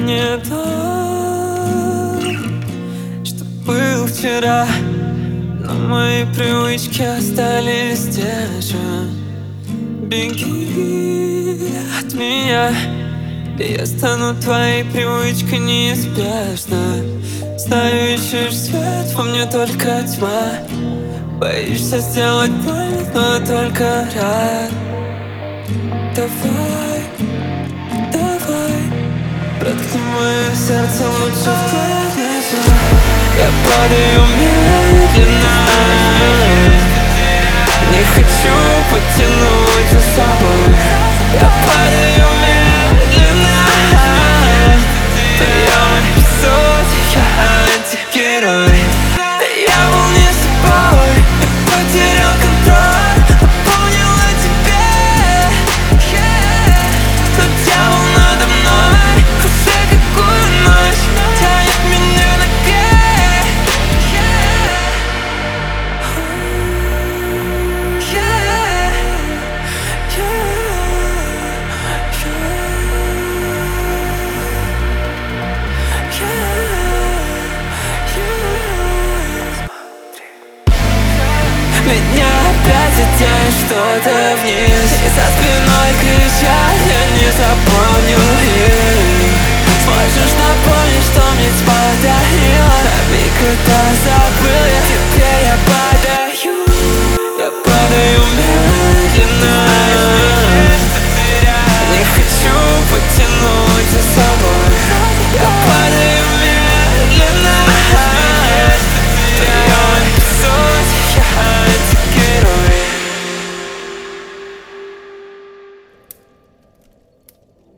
не то, что был вчера, но мои привычки остались те же. Беги от меня, и я стану твоей привычкой неизбежно. Знаю, ищешь свет, во мне только тьма. Боишься сделать больно, но только рад. Давай, давай, проткни мое сердце лучше в твои глаза. Я падаю медленно, не хочу потянуть за собой. Я падаю медленно, в твоем эпизоде я антигерой. Я был не собой, я потерял контроль, напомнил о тебе. Но дьявол надо мной, уже какую ночь тянет меня на гей. Меня опять затянет что-то вниз, и за спиной кричат.